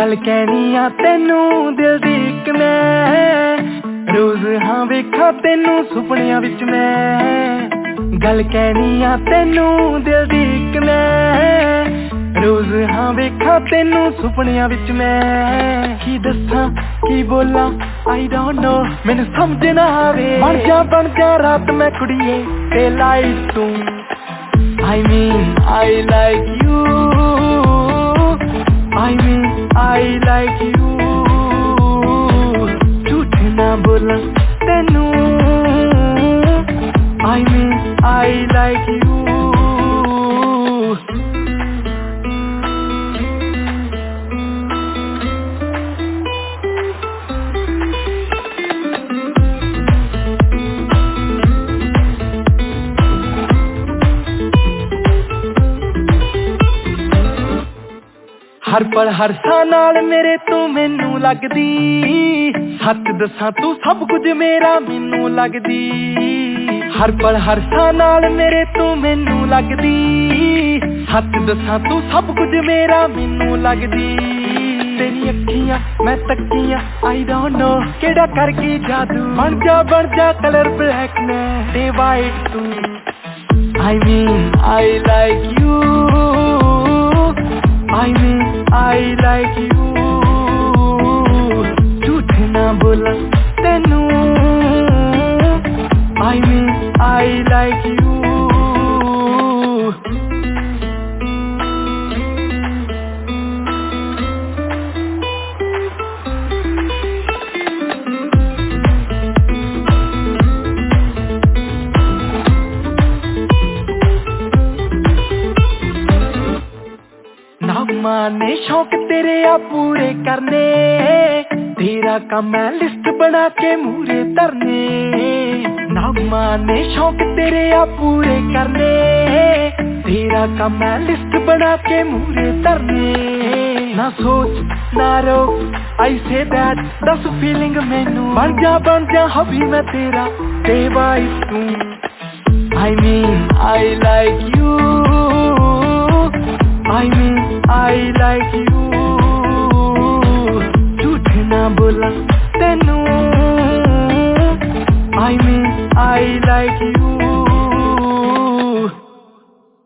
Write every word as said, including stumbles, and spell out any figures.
गल कहनी आ तेनू दिल दी इक मैं, रोज हाँ वेखा तेनू सुपनिया विच मैं। गल कहनी आ तेनू दिल दी इक मैं, रोज हाँ वेखा तेनू सुपनिया विच मैं। की दसां की बोला आई डोंट नो, मैनू समझ ना आवे। बन जा बन जा रात मैं कुड़िए ते लाइट तू। I mean I like you, I mean I like you। झूठ ना बोला तेनू, I mean I like you। हर पल हर सा नाल मेरे तू मैनू लगदी, सच दसां तू सब कुछ मेरा मैनू लगदी। हर पल हर सा नाल मेरे तू मैनू लगदी, सच दसां तू सब कुछ मेरा मैनू लगदी। तेरी अखियां मैं तकियां आई डोंट नो, केड़ा करके जादू। बन जा बन जा कलर ब्लैक ने ते वाइट तू। I mean I like you, I mean I like you। झूठ ना बोला तेनू, I mean I like you। माने शौक तेरे आ पूरे करने, तेरा काम है लिस्ट बना के मूरे धरने। ना माने शौक तेरे आ पूरे करने, तेरा काम है लिस्ट बना के मूरे धरने। ना सोच ना रोक आई से दैट, दस फीलिंग मैनू। बन जा बन जा हबी मैं तेरा ते वाइफ तू। I mean I like you, I mean I like you। झूठ ना बोला तेनू, I mean I like you।